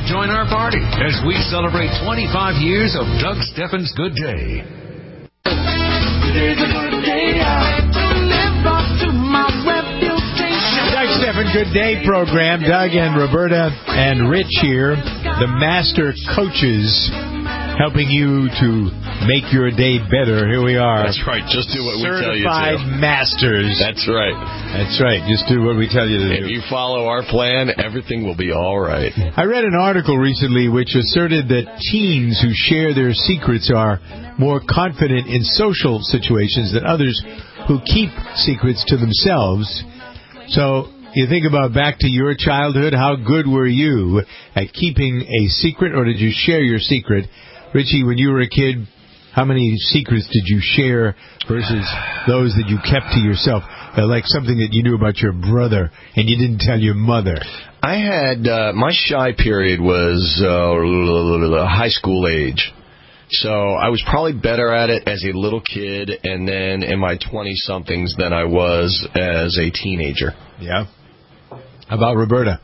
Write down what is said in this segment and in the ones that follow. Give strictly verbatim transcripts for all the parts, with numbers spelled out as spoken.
to join our party as we celebrate twenty-five years of Doug Steffens Good Day. Today's a good day to live up to my reputation. Doug Steffens Good Day program. Doug and Roberta and Rich here, the master coaches, helping you to make your day better. Here we are. That's right. Just do what we tell you to. Certified masters. That's right. That's right. Just do what we tell you to do. If you follow our plan, everything will be all right. I read an article recently which asserted that teens who share their secrets are more confident in social situations than others who keep secrets to themselves. So you think about back to your childhood, how good were you at keeping a secret, or did you share your secret? Richie, when you were a kid, how many secrets did you share versus those that you kept to yourself? Uh, like something that you knew about your brother and you didn't tell your mother. I had, uh, my shy period was uh, high school age. So I was probably better at it as a little kid and then in my twenty-somethings than I was as a teenager. Yeah. How about Roberta?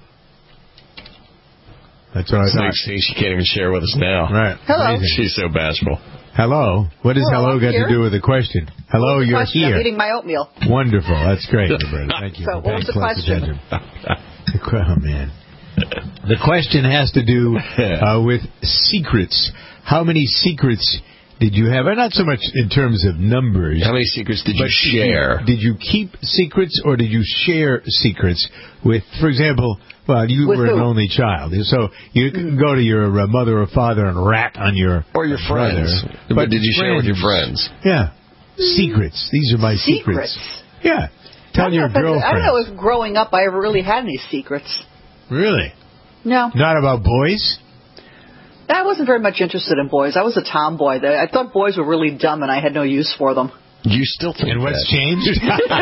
That's what I thought. See, she can't even share with us now. Right. Hello. Amazing. She's so bashful. Hello. What does Hello, hello got here. to do with the question? Hello, you're question? here. I'm eating my oatmeal. Wonderful. That's great, Roberta. Thank you. So for what was paying the close question? attention. The que- Oh, man. The question has to do uh, with secrets. How many secrets did you have? Not so much in terms of numbers. How many secrets did you but share? Did you, did you keep secrets or did you share secrets with, for example, well, you With were who? an only child, so you can go to your uh, mother or father and rat on your Or your friends. brother. But did you share with your friends? Yeah. Secrets. These are my Secrets? secrets. Yeah. Tell I don't your know if I- girlfriend. I don't know if growing up I ever really had any secrets. Really? No. Not about boys? I wasn't very much interested in boys. I was a tomboy. I thought boys were really dumb and I had no use for them. You still think And what's that? changed?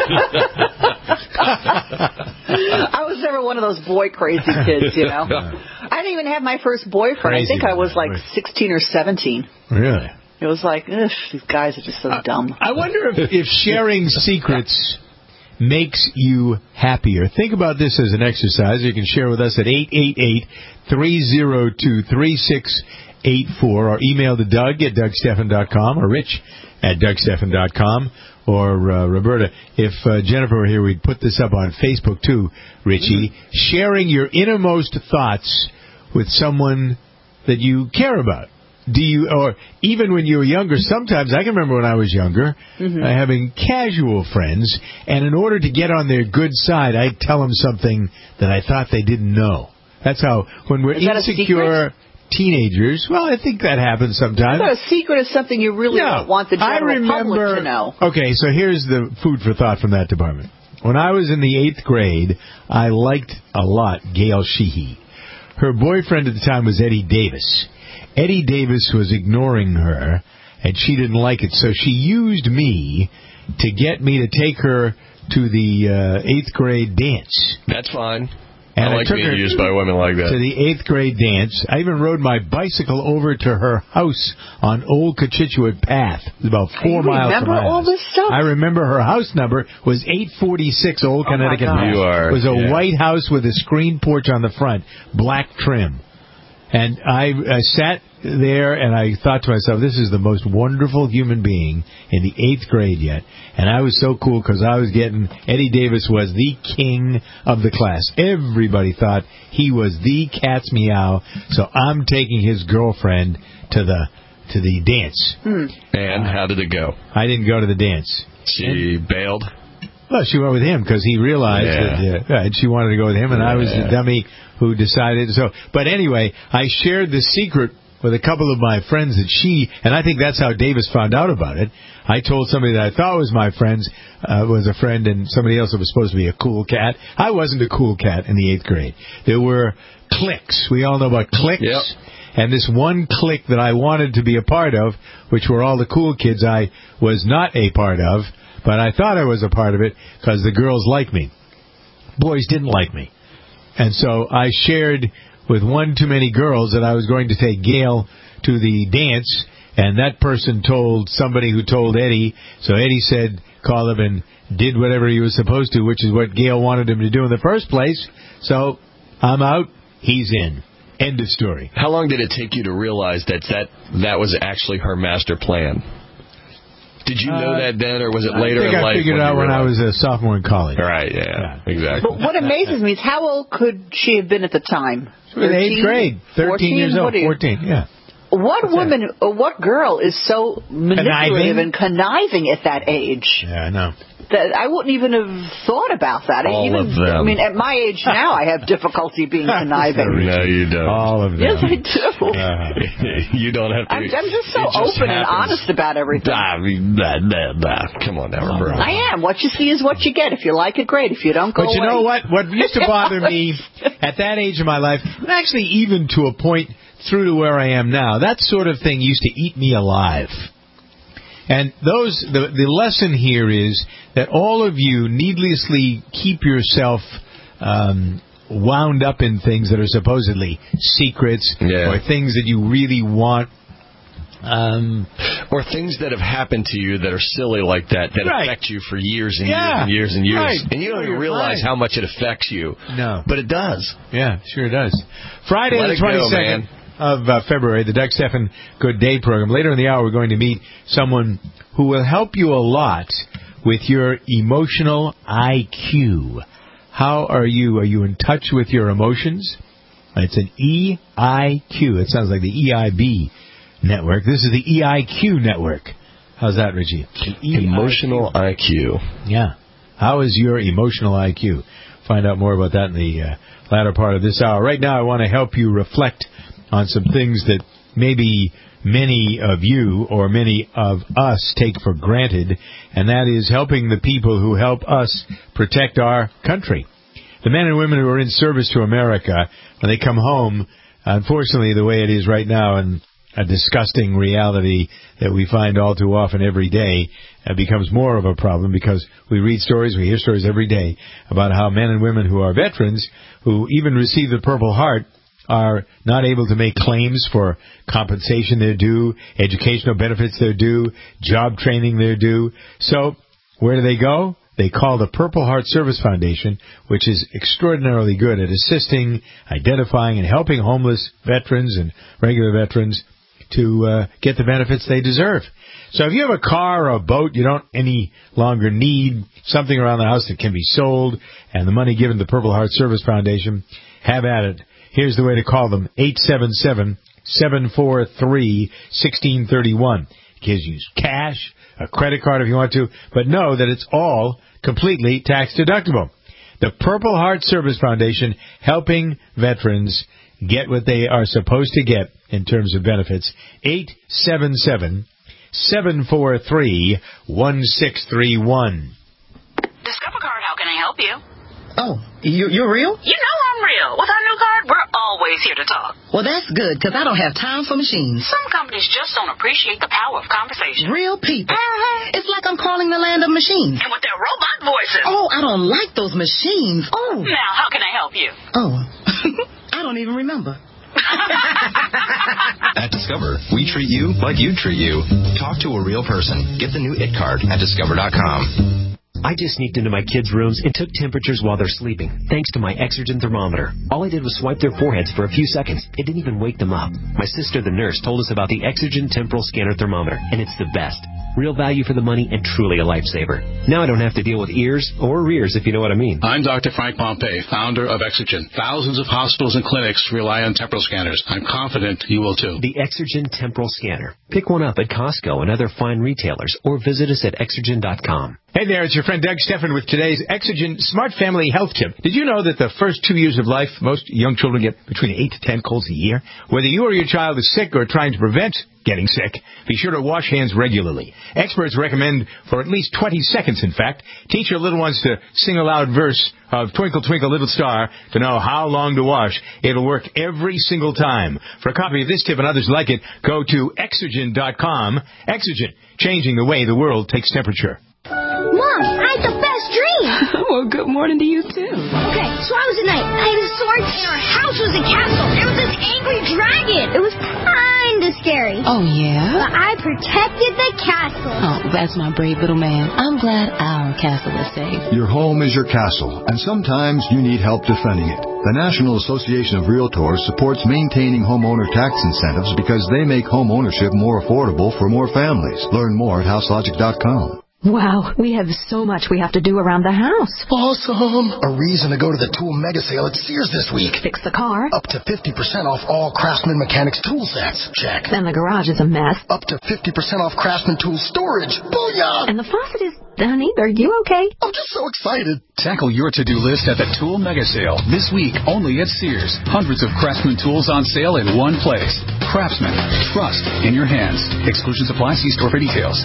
I was never one of those boy crazy kids, you know. I didn't even have my first boyfriend. Crazy I think I was like boy. sixteen or seventeen. Really? It was like, ugh, these guys are just so dumb. I wonder if, if sharing secrets makes you happier. Think about this as an exercise. You can share with us at eight eight eight, three oh two, three six eight four or email to Doug at Doug Stephan dot com or Rich at Doug Stephan dot com or uh, Roberta. If uh, Jennifer were here, we'd put this up on Facebook too, Richie. Mm-hmm. Sharing your innermost thoughts with someone that you care about. Do you, or even when you were younger, sometimes, I can remember when I was younger, mm-hmm. uh, having casual friends, and in order to get on their good side, I'd tell them something that I thought they didn't know. That's how, when we're Is that a insecure teenagers, well, I think that happens sometimes. I thought a secret is something you really no, don't want the I general remember, public to know. Okay, so here's the food for thought from that department. When I was in the eighth grade, I liked a lot Gail Sheehy. Her boyfriend at the time was Eddie Davis. Eddie Davis was ignoring her, and she didn't like it, so she used me to get me to take her to the uh, eighth grade dance. That's fine. And I like I took being her used by women like that. To the eighth grade dance. I even rode my bicycle over to her house on Old Cochituate Path. It was about four you miles from remember my all house. this stuff? I remember her house number was eight forty-six Old Oh, my Connecticut God. Path. You are, It was a yeah. white house with a screen porch on the front, black trim. And I, I sat there and I thought to myself, this is the most wonderful human being in the eighth grade yet. And I was so cool because I was getting, Eddie Davis was the king of the class. Everybody thought he was the cat's meow. So I'm taking his girlfriend to the to the dance. Hmm. And how did it go? I didn't go to the dance. She and, bailed? Well, she went with him because he realized Yeah. that uh, she wanted to go with him, and Yeah. I was the dummy who decided. So, but anyway, I shared the secret with a couple of my friends that she, and I think that's how Davis found out about it. I told somebody that I thought was my friends, uh, was a friend, and somebody else that was supposed to be a cool cat. I wasn't a cool cat in the eighth grade. There were cliques. We all know about cliques. Yep. And this one clique that I wanted to be a part of, which were all the cool kids, I was not a part of, but I thought I was a part of it because the girls liked me. Boys didn't like me. And so I shared with one too many girls that I was going to take Gail to the dance, and that person told somebody who told Eddie, so Eddie said, call him, and did whatever he was supposed to, which is what Gail wanted him to do in the first place. So I'm out, he's in. End of story. How long did it take you to realize that that, that was actually her master plan? Did you know Uh, that then, or was it later I think in I life? figured it out when I was a sophomore in college. Right, yeah, yeah. Exactly. But what amazes me is how old could she have been at the time? In eighth grade. thirteen fourteen? years old. What do you- fourteen, yeah. What What's woman, or what girl is so manipulative Conniving? and conniving at that age? Yeah, I know. That I wouldn't even have thought about that. All even, of them. I mean, at my age now, I have difficulty being conniving. No, you don't. All of them. Yes, I do. Uh, You don't have to. I'm, I'm just so it just open and happens. honest about everything. I mean, nah, nah, nah. Come on now, Roberta. I am. What you see is what you get. If you like it, great. If you don't, go But you away. know what? What used to bother me at that age of my life, and actually even to a point through to where I am now, that sort of thing used to eat me alive. And those, the, the lesson here is that all of you needlessly keep yourself um, wound up in things that are supposedly secrets Yeah. or things that you really want. Um, Or things that have happened to you that are silly like that, that Right. affect you for years and Yeah. years and years and years. Right. And you don't Oh, even you're realize right. how much it affects you. No. But it does. Yeah, sure does. Friday Let the it go, twenty-second man. of uh, February, the Doug Stephan Good Day program. Later in the hour, we're going to meet someone who will help you a lot with your emotional I Q. How are you? Are you in touch with your emotions? It's an E I Q. It sounds like the E I B network. This is the E I Q network. How's that, Richie? An E I Q. Emotional I Q. Yeah. How is your emotional I Q? Find out more about that in the uh, latter part of this hour. Right now, I want to help you reflect on some things that maybe many of you or many of us take for granted, and that is helping the people who help us protect our country. The men and women who are in service to America, when they come home, unfortunately, the way it is right now, and a disgusting reality that we find all too often every day, uh, becomes more of a problem because we read stories, we hear stories every day about how men and women who are veterans, who even receive the Purple Heart, are not able to make claims for compensation they're due, educational benefits they're due, job training they're due. So where do they go? They call the Purple Heart Service Foundation, which is extraordinarily good at assisting, identifying, and helping homeless veterans and regular veterans to uh, get the benefits they deserve. So if you have a car or a boat you don't any longer need, something around the house that can be sold, and the money given to the Purple Heart Service Foundation, have at it. Here's the way to call them, eight seven seven, seven four three, one six three one. It gives you cash, a credit card if you want to, but know that it's all completely tax deductible. The Purple Heart Service Foundation, helping veterans get what they are supposed to get in terms of benefits. eight seven seven, seven four three, one six three one. Discover Card, how can I help you? Oh, you, you're real? You know I'm real. With our new card, we're always here to talk. Well, that's good, because I don't have time for machines. Some companies just don't appreciate the power of conversation. Real people. Uh-huh. It's like I'm calling the land of machines. And with their robot voices. Oh, I don't like those machines. Oh. Now, how can I help you? Oh. I don't even remember. At Discover, we treat you like you'd treat you. Talk to a real person. Get the new It Card at discover dot com. I just sneaked into my kids' rooms and took temperatures while they're sleeping, thanks to my Exergen thermometer. All I did was swipe their foreheads for a few seconds. It didn't even wake them up. My sister, the nurse, told us about the Exergen Temporal Scanner Thermometer, and it's the best. Real value for the money and truly a lifesaver. Now I don't have to deal with ears or rears, if you know what I mean. I'm Doctor Frank Pompey, founder of Exergen. Thousands of hospitals and clinics rely on temporal scanners. I'm confident you will too. The Exergen Temporal Scanner. Pick one up at Costco and other fine retailers, or visit us at exergen dot com. Hey there, it's your friend Doug Stephan with today's Exergen Smart Family Health Tip. Did you know that the first two years of life, most young children get between eight to ten colds a year? Whether you or your child is sick or trying to prevent getting sick, be sure to wash hands regularly. Experts recommend for at least twenty seconds, in fact. Teach your little ones to sing a loud verse of Twinkle, Twinkle, Little Star to know how long to wash. It'll work every single time. For a copy of this tip and others like it, go to exergen dot com. Exergen, changing the way the world takes temperature. Mom, I had the best dream. Well, good morning to you, too. Okay, so I was at night. I had a sword, and our house was a castle. There was this angry dragon. It was kind of kinda scary. Oh, yeah? But I protected the castle. Oh, that's my brave little man. I'm glad our castle is safe. Your home is your castle, and sometimes you need help defending it. The National Association of Realtors supports maintaining homeowner tax incentives because they make home ownership more affordable for more families. Learn more at house logic dot com. Wow, we have so much we have to do around the house. Awesome! A reason to go to the tool mega sale at Sears this week. Fix the car. Up to fifty percent off all Craftsman Mechanics tool sets. Check. Then the garage is a mess. Up to fifty percent off Craftsman tool storage. Booyah! And the faucet is done either. You okay? I'm just so excited. Tackle your to-do list at the Tool Mega Sale this week only at Sears. Hundreds of Craftsman tools on sale in one place. Craftsman. Trust in your hands. Exclusions apply. See store for details.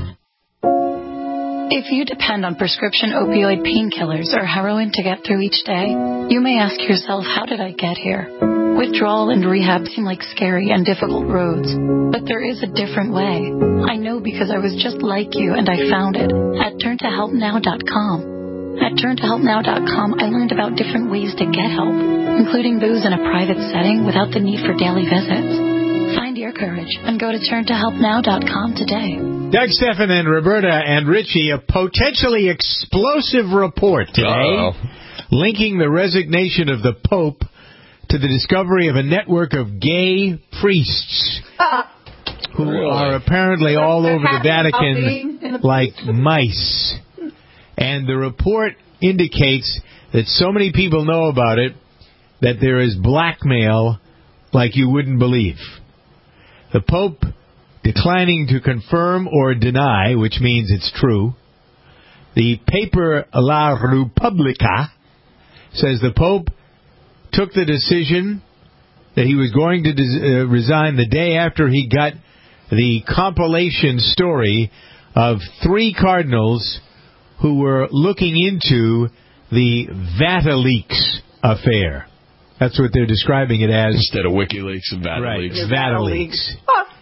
If you depend on prescription opioid painkillers or heroin to get through each day, you may ask yourself, how did I get here? Withdrawal and rehab seem like scary and difficult roads, but there is a different way. I know because I was just like you and I found it at turn to help now dot com. At turn to help now dot com, I learned about different ways to get help, including those in a private setting without the need for daily visits. Find your courage and go to turn to help now dot com today. Doug Stephan and Roberta and Richie, a potentially explosive report today Uh-oh. linking the resignation of the Pope to the discovery of a network of gay priests who Really? are apparently all over the Vatican like mice. And the report indicates that so many people know about it that there is blackmail like you wouldn't believe. The Pope declining to confirm or deny, which means it's true. The paper La Repubblica says the Pope took the decision that he was going to des- uh, resign the day after he got the compilation story of three cardinals who were looking into the VatiLeaks affair. That's what they're describing it as. Instead of WikiLeaks and VatiLeaks. Right, VatiLeaks.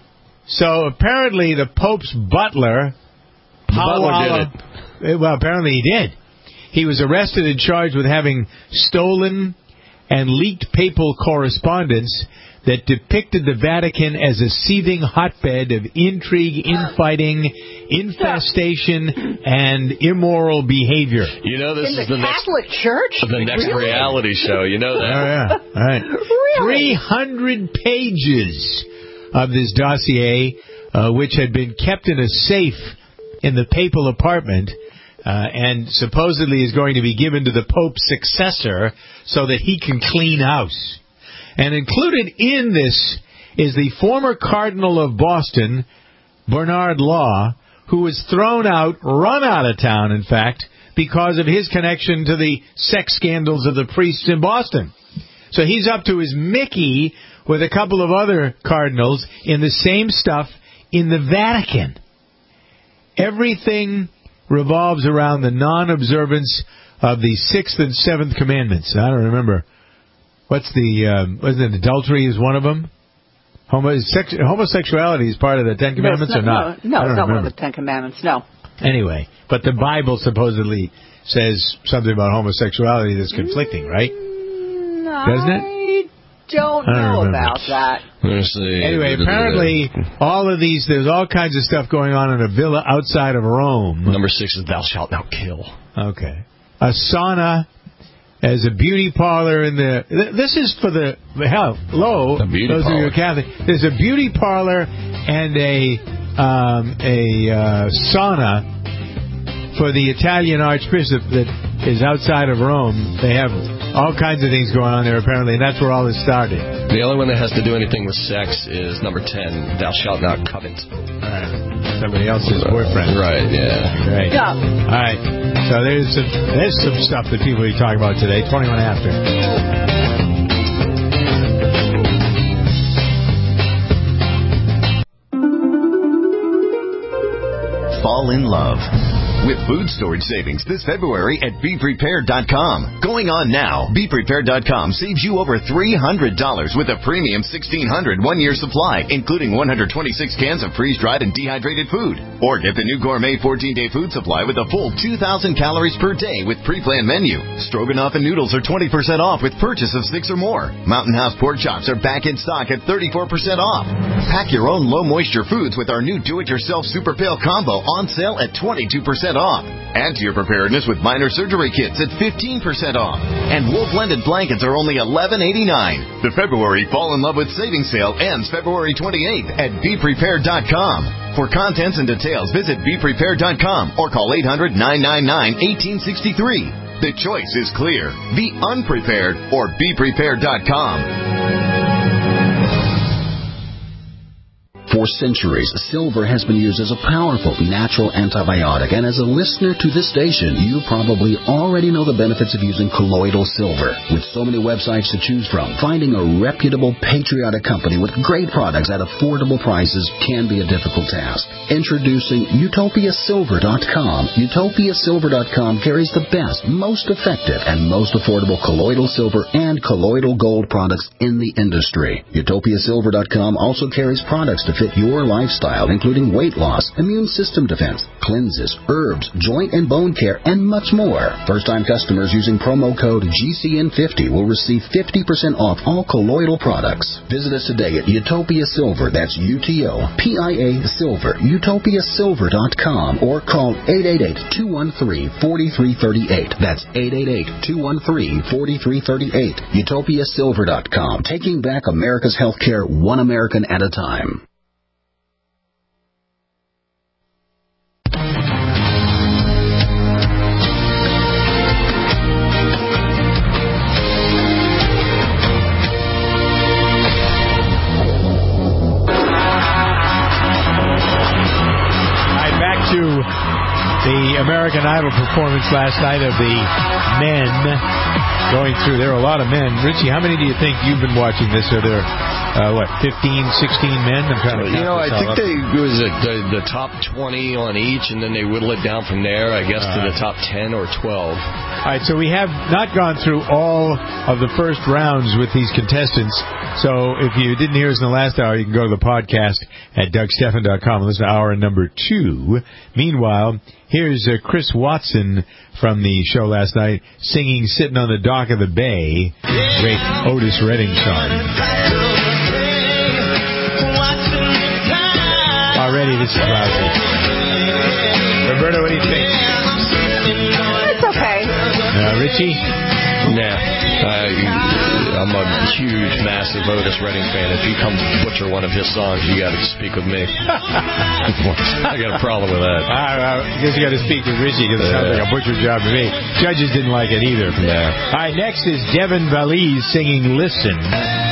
So apparently the Pope's butler, the butler did it. Well, apparently he did. He was arrested and charged with having stolen and leaked papal correspondence that depicted the Vatican as a seething hotbed of intrigue, infighting, infestation, and immoral behavior. You know, this In is the the Catholic next, Church? the next Really? reality show. You know that? Oh, yeah. All right. Really? three hundred pages of this dossier, uh, which had been kept in a safe in the papal apartment, uh, and supposedly is going to be given to the Pope's successor so that he can clean house. And included in this is the former Cardinal of Boston, Bernard Law, who was thrown out, run out of town, in fact, because of his connection to the sex scandals of the priests in Boston. So he's up to his Mickey with a couple of other cardinals in the same stuff in the Vatican. Everything revolves around the non-observance of the sixth and seventh commandments. I don't remember. What's the, um, wasn't it adultery is one of them? Homo- sex- homosexuality is part of the Ten Commandments no, or not? No, no I don't it's not remember. one of the Ten Commandments, no. Anyway, but the Bible supposedly says something about homosexuality that's conflicting, right? Doesn't it? I don't I don't know remember. about that. Let's see. Anyway, apparently all of these, there's all kinds of stuff going on in a villa outside of Rome. Number six is thou shalt not kill. Okay. A sauna as a beauty parlor in the... th- This is for the... Hell, hello, A beauty those of you parlor. who are Catholic. There's a beauty parlor and a um, a uh, sauna for the Italian Archbishop that is outside of Rome. They have all kinds of things going on there, apparently, and that's where all this started. The only one that has to do anything with sex is number ten, thou shalt not covet. All right. Somebody else's boyfriend. Right, yeah. Right. Yeah. All right. So there's some, there's some stuff that people will be talking about today, twenty-one after. Fall in love. with food storage savings this February at be prepared dot com. Going on now, be prepared dot com saves you over three hundred dollars with a premium sixteen hundred one-year supply, including one hundred twenty-six cans of freeze-dried and dehydrated food. Or get the new gourmet fourteen-day food supply with a full two thousand calories per day with pre-planned menu. Stroganoff and noodles are twenty percent off with purchase of six or more. Mountain House pork chops are back in stock at thirty-four percent off. Pack your own low-moisture foods with our new do-it-yourself Super Pail combo on sale at twenty-two percent off. Add to your preparedness with minor surgery kits at fifteen percent off. And wool blended blankets are only eleven eighty-nine. The February Fall in Love with Savings sale ends February twenty-eighth at be prepared dot com. For contents and details, visit be prepared dot com or call eight hundred nine nine nine one eight six three. The choice is clear. Be unprepared or be prepared dot com. For centuries, silver has been used as a powerful natural antibiotic, and as a listener to this station, you probably already know the benefits of using colloidal silver. With so many websites to choose from, finding a reputable, patriotic company with great products at affordable prices can be a difficult task. Introducing Utopia Silver dot com. Utopia Silver dot com carries the best, most effective, and most affordable colloidal silver and colloidal gold products in the industry. Utopia Silver dot com also carries products to fit your lifestyle, including weight loss, immune system defense, cleanses, herbs, joint and bone care, and much more. First-time customers using promo code G C N fifty will receive fifty percent off all colloidal products. Visit us today at Utopia Silver, that's U T O P I A Silver, Utopia Silver dot com, or call eight eight eight, two one three, four three three eight. That's eight eight eight, two one three, four three three eight. Utopia Silver dot com, taking back America's healthcare one American at a time. To the American Idol performance last night of the men going through. There are a lot of men. Richie, how many do you think you've been watching this? Are there, uh, what, fifteen, sixteen men? I'm trying to You know, I think up. they it was a, the, the top twenty on each, and then they whittle it down from there, I guess, uh, to the top ten or twelve. All right, so we have not gone through all of the first rounds with these contestants. So if you didn't hear us in the last hour, you can go to the podcast at Doug Stephan dot com and listen to hour number two. Meanwhile, here's uh, Chris Watson from the show last night singing Sitting on the Dock of the Bay, great Otis Redding song. Already this is lousy. Roberta, what do you think? It's okay. Uh, Richie? Nah. I, I'm a huge, massive Otis Redding fan. If you come butcher one of his songs, you got to speak with me. I got a problem with that. I, I guess you got to speak with Richie because it sounds uh, like a butcher job to me. Judges didn't like it either. Nah. All right, next is Devin Valise singing Listen.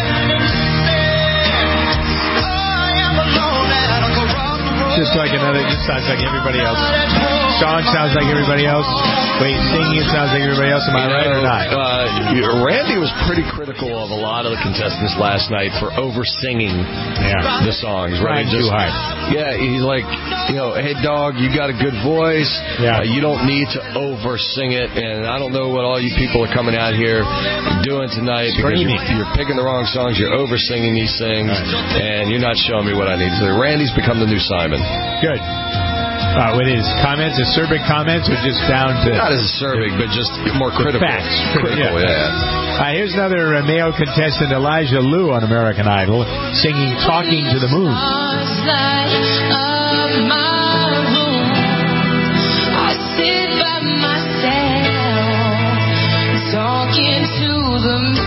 Just like another, just sounds like everybody else. Song sounds like everybody else. Wait, singing it sounds like everybody else. Am I right or not? Uh, Randy was pretty critical of a lot of the contestants last night for over-singing yeah. the songs. Right? Just, too hard. Yeah, he's like, you know, hey, dog, you got a good voice. Yeah. Uh, you don't need to over-sing it. And I don't know what all you people are coming out here doing tonight because you're, you're picking the wrong songs. You're over-singing these things, right. and you're not showing me what I need. So Randy's become the new Simon. Good. Uh, what is comments, acerbic comments, or just down to... Not as acerbic, but just more critical. Facts. Critical, yeah. yeah. Uh, here's another uh, male contestant, Elijah Liu on American Idol, singing Talking to the Moon. Talking to the moon.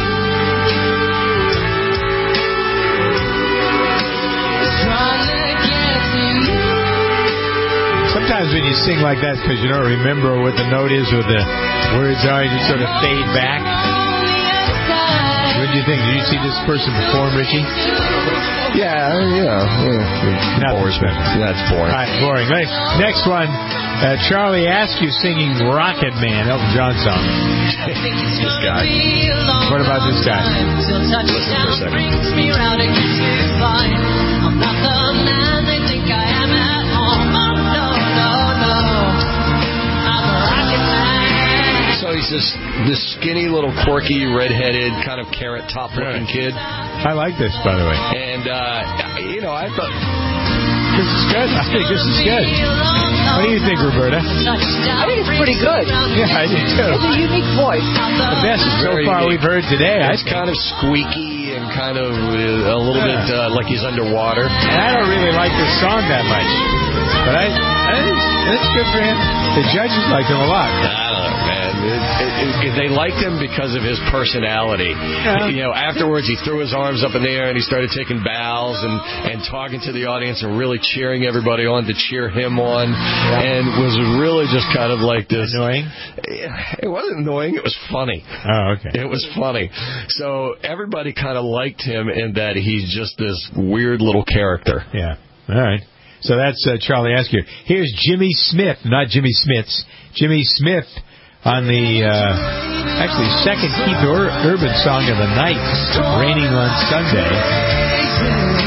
Sometimes when you sing like that because you don't remember what the note is or the words are, you sort of fade back. What do you think? Did you see this person perform, Richie? Yeah, yeah. yeah. Not boring. That's boring. All right, boring. Next, next one, uh, Charlie Askew singing Rocket Man, Elton John song. This guy. What about this guy? Listen for a second. I'm not the man they think I am at home. Oh, no, no, no. this this skinny little quirky redheaded kind of carrot top looking kid. I like this, by the way. And uh, you know, I thought this is good. I think this is good. What do you think, Roberta? I think it's pretty good. Yeah, I do too. It's a unique voice. The best so Very far unique. we've heard today. It's kind of squeaky and kind of uh, a little Yeah. bit uh, like he's underwater. And I don't really like this song that much, but I, I think it's good for him. The judges liked him a lot. I don't know, man. It, it, it, they liked him because of his personality. Yeah. You know, afterwards he threw his arms up in the air and he started taking bows and, and talking to the audience and really cheering everybody on to cheer him on, yeah. and was really just kind of like this. Annoying? It wasn't annoying. It was funny. Oh, okay. It was funny. So everybody kind of liked him in that he's just this weird little character. Yeah. All right. So that's uh, Charlie Askew. Here's Jimmy Smith, not Jimmy Smiths. Jimmy Smith on the, uh, actually, second Keith Ur- Urban song of the night, Raining on Sunday.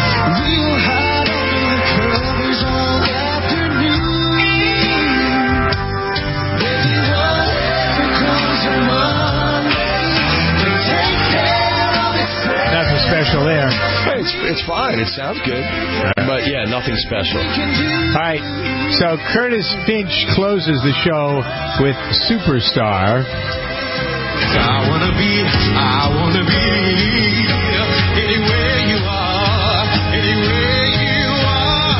Nothing special there. It's, it's fine. It sounds good. But, yeah, nothing special. All right. So Curtis Finch closes the show with Superstar. I want to be, I want to be anywhere you are, anywhere you are.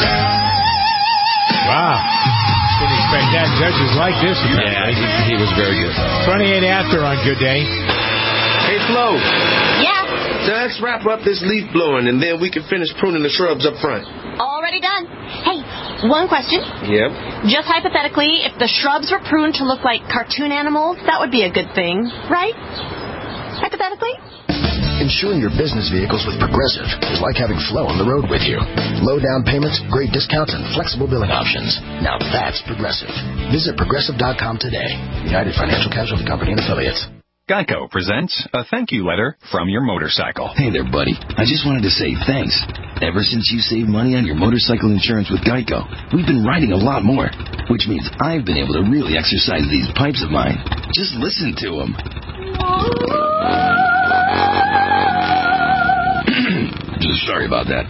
Wow. Didn't expect that. Judges like this. Yeah, he, he was very good. twenty-eight after on Good Day. Hey, Flo. Yeah? So let's wrap up this leaf blowing, and then we can finish pruning the shrubs up front. Already done. Hey, one question. Yep. Just hypothetically, if the shrubs were pruned to look like cartoon animals, that would be a good thing, right? Hypothetically? Insuring your business vehicles with Progressive is like having Flo on the road with you. Low down payments, great discounts, and flexible billing options. Now that's Progressive. Visit Progressive dot com today. United Financial Casualty Company and Affiliates. Geico presents a thank you letter from your motorcycle. Hey there, buddy. I just wanted to say thanks. Ever since you saved money on your motorcycle insurance with Geico, we've been riding a lot more, which means I've been able to really exercise these pipes of mine. Just listen to them. Sorry about that.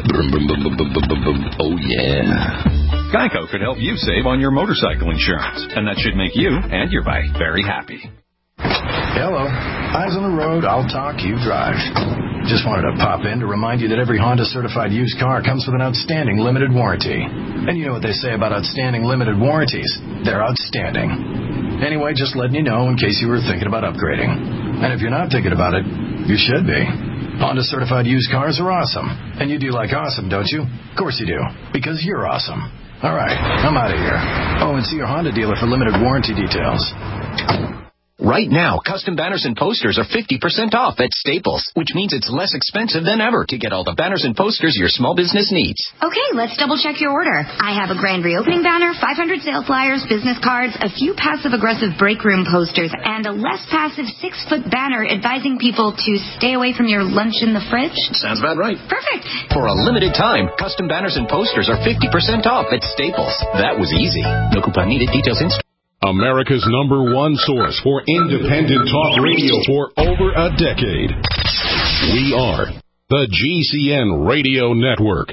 Oh, yeah. Geico could help you save on your motorcycle insurance, and that should make you and your bike very happy. Hello. Eyes on the road, I'll talk, you drive. Just wanted to pop in to remind you that every Honda certified used car comes with an outstanding limited warranty. And you know what they say about outstanding limited warranties. They're outstanding. Anyway, just letting you know in case you were thinking about upgrading. And if you're not thinking about it, you should be. Honda certified used cars are awesome. And you do like awesome, don't you? Of course you do. Because you're awesome. All right, I'm out of here. Oh, and see your Honda dealer for limited warranty details. Right now, custom banners and posters are fifty percent off at Staples, which means it's less expensive than ever to get all the banners and posters your small business needs. Okay, let's double check your order. I have a grand reopening banner, five hundred sale flyers, business cards, a few passive-aggressive break room posters, and a less passive six-foot banner advising people to stay away from your lunch in the fridge. Sounds about right. Perfect. For a limited time, custom banners and posters are fifty percent off at Staples. That was easy. No coupon needed. Details in store. America's number one source for independent talk radio for over a decade. We are the G C N Radio Network.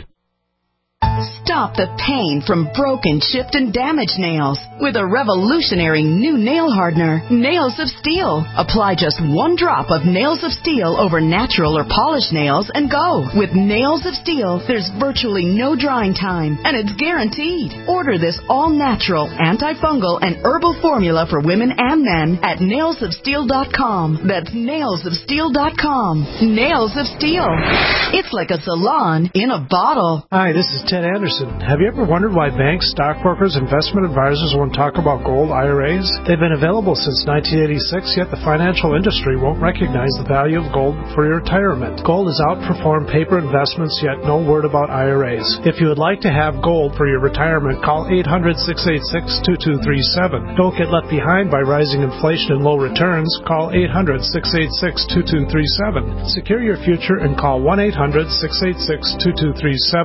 Stop the pain from broken, chipped, and damaged nails with a revolutionary new nail hardener, Nails of Steel. Apply just one drop of Nails of Steel over natural or polished nails and go. With Nails of Steel, there's virtually no drying time, and it's guaranteed. Order this all-natural, antifungal, and herbal formula for women and men at nails of steel dot com. That's nails of steel dot com. Nails of Steel. It's like a salon in a bottle. Hi, this is Ted Anderson. Have you ever wondered why banks, stockbrokers, investment advisors won't talk about gold I R As? They've been available since nineteen eighty-six, yet the financial industry won't recognize the value of gold for your retirement. Gold has outperformed paper investments, yet no word about I R As. If you would like to have gold for your retirement, call eight hundred, six eight six, two two three seven. Don't get left behind by rising inflation and low returns. Call eight hundred, six eight six, two two three seven. Secure your future and call one eight hundred, six eight six, two two three seven.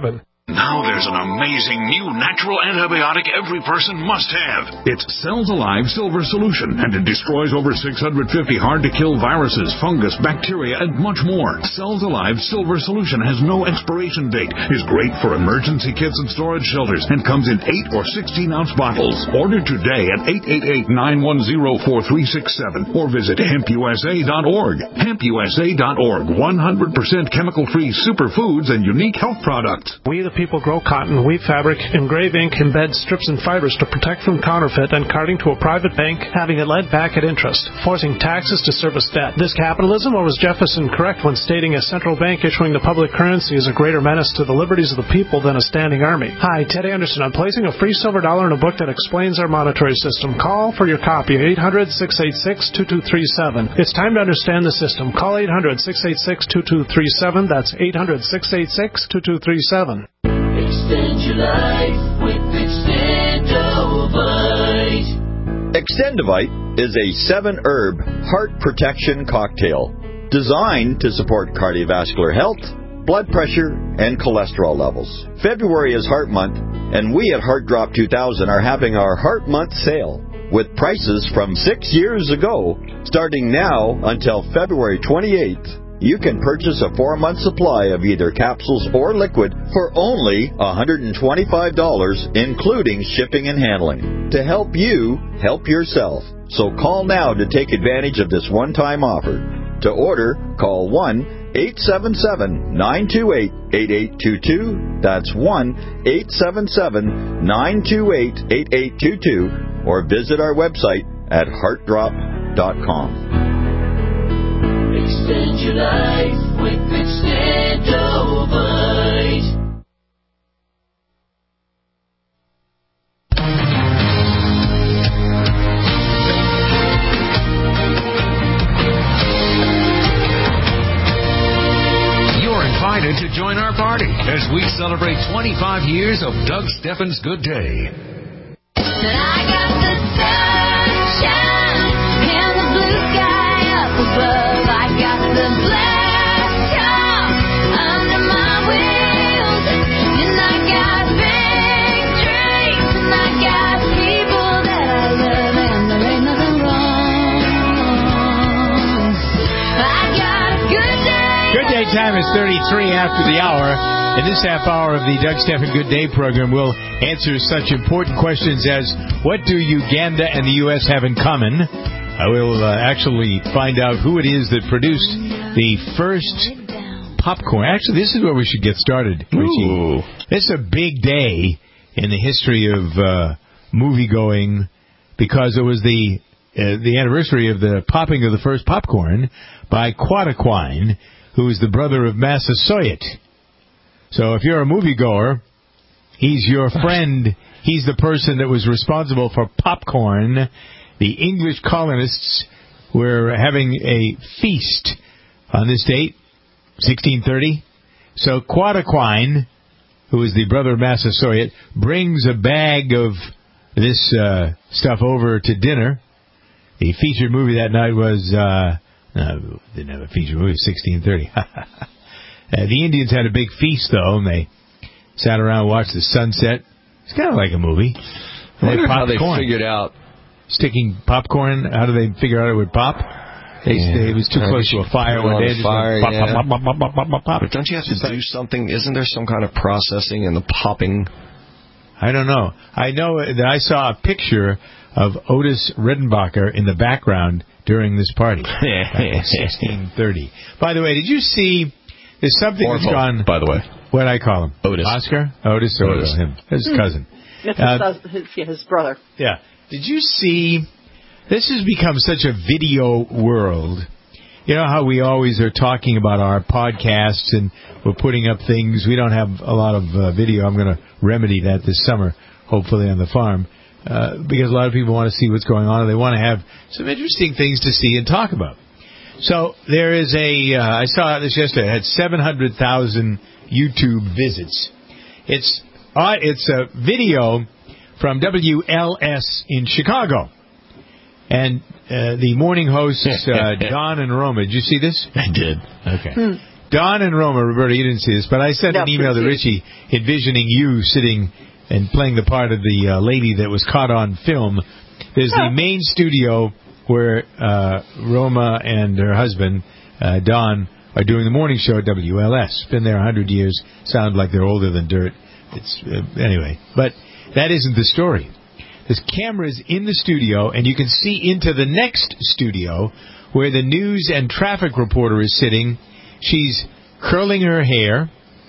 Now there's an amazing new natural antibiotic every person must have. It's Cells Alive Silver Solution, and it destroys over six hundred fifty hard-to-kill viruses, fungus, bacteria, and much more. Cells Alive Silver Solution has no expiration date, is great for emergency kits and storage shelters, and comes in eight or sixteen-ounce bottles. Order today at eight eight eight, nine one zero, four three six seven or visit hemp u s a dot org. hemp u s a dot org, one hundred percent chemical-free superfoods and unique health products. We the people grow cotton, weave fabric, engrave ink, embed strips and fibers to protect from counterfeit and carting to a private bank, having it lent back at interest, forcing taxes to service debt. This capitalism, or was Jefferson correct when stating a central bank issuing the public currency is a greater menace to the liberties of the people than a standing army? Hi, Ted Anderson. I'm placing a free silver dollar in a book that explains our monetary system. Call for your copy, eight hundred, six eight six, two two three seven. It's time to understand the system. Call eight hundred, six eight six, two two three seven. That's eight hundred, six eight six, two two three seven. Extend your life with Extendovite. Extendovite is a seven-herb heart protection cocktail designed to support cardiovascular health, blood pressure, and cholesterol levels. February is Heart Month, and we at Heart Drop two thousand are having our Heart Month sale with prices from six years ago, starting now until February twenty-eighth. You can purchase a four-month supply of either capsules or liquid for only one hundred twenty-five dollars, including shipping and handling. To help you, help yourself. So call now to take advantage of this one-time offer. To order, call one eight seven seven, nine two eight, eight eight two two. That's one eight seven seven, nine two eight, eight eight two two. Or visit our website at heart drop dot com. Extend your life with Extendovite. You're invited to join our party as we celebrate twenty-five years of Doug Steffens' Good Day. I got the sunshine and the blue sky up above. I got the black top under my wheels, and I got big dreams, and I got people that I love, and there ain't nothing wrong. I got a good day. Good Day time is thirty-three after the hour. In this half hour of the Doug Steffens Good Day program, we'll answer such important questions as, what do Uganda and the U S have in common? I will uh, actually find out who it is that produced the first popcorn. Actually, this is where we should get started, Richie. This is a big day in the history of uh, movie-going because it was the uh, the anniversary of the popping of the first popcorn by Quataquine, who is the brother of Massasoit. So if you're a moviegoer, he's your friend. He's the person that was responsible for popcorn. The English colonists were having a feast on this date, sixteen thirty. So Quataquine, who is the brother of Massasoit, brings a bag of this uh, stuff over to dinner. The featured movie that night was, uh, no, didn't have a featured movie, sixteen thirty. Uh, the Indians had a big feast, though, and they sat around and watched the sunset. It's kind of like a movie. I wonder how they corn. figured out. Sticking popcorn, how do they figure out it would pop? They, yeah. they, it was too close to a fire one day. Fire, pop, yeah. pop, pop, pop, pop, pop, pop, pop. But don't you have to do something? Isn't there some kind of processing in the popping? I don't know. I know that I saw a picture of Otis Redenbacher in the background during this party. sixteen thirty. By the way, did you see... There's something Orville, that's gone... by the way. What did I call him? Otis. Oscar? Otis or Otis. him. His cousin. It's Uh, his, his, yeah, his brother. Yeah. Did you see... This has become such a video world. You know how we always are talking about our podcasts and we're putting up things. We don't have a lot of uh, video. I'm going to remedy that this summer, hopefully on the farm, uh, because a lot of people want to see what's going on and they want to have some interesting things to see and talk about. So there is a, uh, I saw this yesterday, it had seven hundred thousand YouTube visits. It's uh, it's a video from W L S in Chicago. And uh, the morning hosts, uh, Don and Roma, did you see this? I did. Okay. Hmm. Don and Roma, Roberta, you didn't see this, but I sent No, an email to please. Richie envisioning you sitting and playing the part of the uh, lady that was caught on film. There's the main studio where uh, Roma and her husband, uh, Don, are doing the morning show at W L S. Been there a hundred years. Sound like they're older than dirt. It's uh, anyway, but that isn't the story. There's cameras in the studio, and you can see into the next studio where the news and traffic reporter is sitting. She's curling her hair.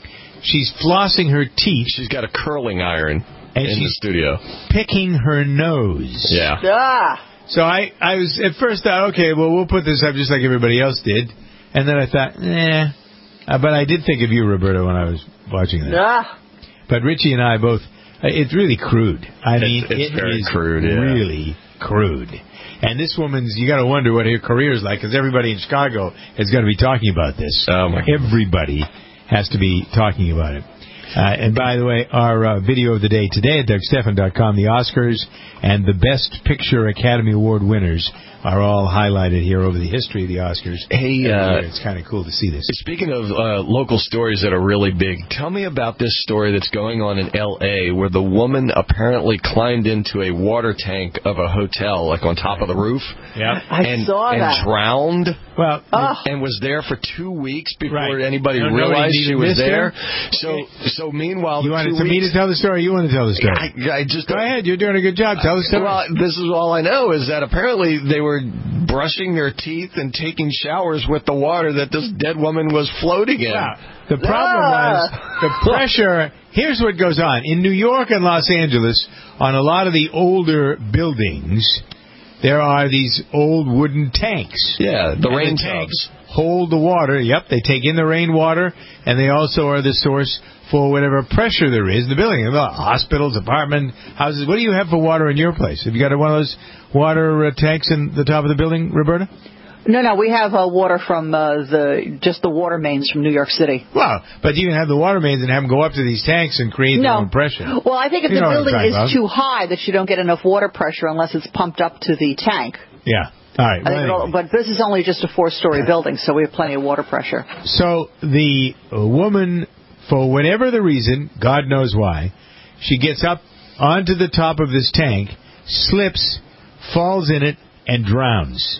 She's flossing her teeth. She's got a curling iron and in she's the studio. Picking her nose. Yeah. Ah. So I, I was at first thought, okay, well we'll put this up just like everybody else did, and then I thought, eh. Uh, but I did think of you, Roberta, when I was watching that. Ah. But Richie and I both. It's really crude. I mean, it's, it's it very is crude. Yeah. Really crude. And this woman's, you got to wonder what her career is like, because everybody in Chicago is going to be talking about this. Oh my! Everybody has to be talking about it. Uh, and by the way, our uh, video of the day today at Doug Stephan dot com, the Oscars and the Best Picture Academy Award winners are all highlighted here over the history of the Oscars. Hey, uh, it's kind of cool to see this. Speaking of uh, local stories that are really big, tell me about this story that's going on in L A where the woman apparently climbed into a water tank of a hotel, like on top of the roof. Yeah, I and, saw and that. drowned. Well, oh. and was there for two weeks before right. anybody no, realized nobody she was there. Her? So, so meanwhile, you the wanted two to me weeks, to tell the story. Or you want to tell the story? I, I just go ahead. You're doing a good job. Tell the story. Well, this is all I know is that apparently they were brushing their teeth and taking showers with the water that this dead woman was floating in. Wow. The problem was the pressure. Here's what goes on. In New York and Los Angeles, on a lot of the older buildings, there are these old wooden tanks. Yeah, the and rain the tanks tubs. Hold the water. Yep, they take in the rainwater, and they also are the source for whatever pressure there is in the building. Hospitals, apartment, houses. What do you have for water in your place? Have you got one of those water uh, tanks in the top of the building, Roberta? No, no, we have uh, water from uh, the just the water mains from New York City. Well, but you can have the water mains and have them go up to these tanks and create no. their own pressure. Well, I think if you the building is about. too high, that you don't get enough water pressure unless it's pumped up to the tank. Yeah. All right. I think Well, anyway. But this is only just a four-story building, so we have plenty of water pressure. So the woman, for whatever the reason, God knows why, she gets up onto the top of this tank, slips, falls in it, and drowns.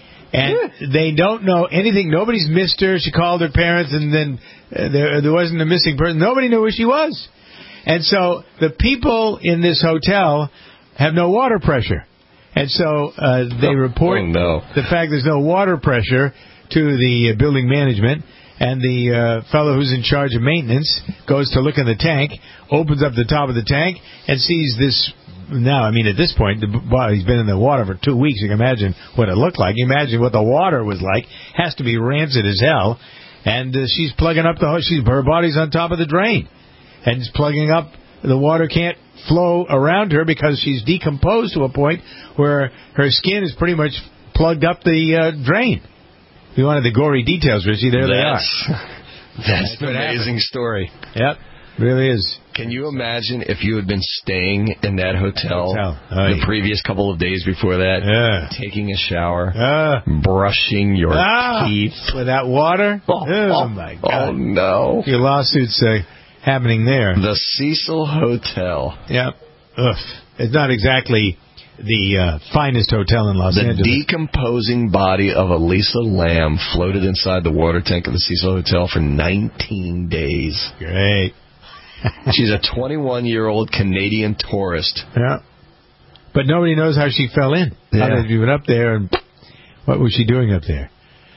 And they don't know anything. Nobody's missed her. She called her parents, and then uh, there, there wasn't a missing person. Nobody knew where she was. And so the people in this hotel have no water pressure. And so uh, they report oh, no. the fact there's no water pressure to the uh, building management. And the uh, fellow who's in charge of maintenance goes to look in the tank, opens up the top of the tank, and sees this. Now, I mean, at this point, the body's been in the water for two weeks. You can imagine what it looked like. Imagine what the water was like. Has to be rancid as hell. And uh, she's plugging up the hose. She's, her body's on top of the drain. And it's plugging up. The water can't flow around her because she's decomposed to a point where her skin is pretty much plugged up the uh, drain. If you wanted the gory details, Richie, there that's, they are. That's, that's an amazing story. Yep, really is. Can you imagine if you had been staying in that hotel, hotel. Oh, the yeah. previous couple of days before that, yeah. taking a shower, uh, brushing your ah, teeth with that water? Oh, oh, oh my God! Oh no! Your lawsuits uh, happening there. The Cecil Hotel. Yep. Ugh. It's not exactly the uh, finest hotel in Los the Angeles. The decomposing body of Elisa Lam floated inside the water tank of the Cecil Hotel for nineteen days. Great. She's a twenty-one-year-old Canadian tourist. Yeah. But nobody knows how she fell in. Yeah. How did she went up there, and what was she doing up there?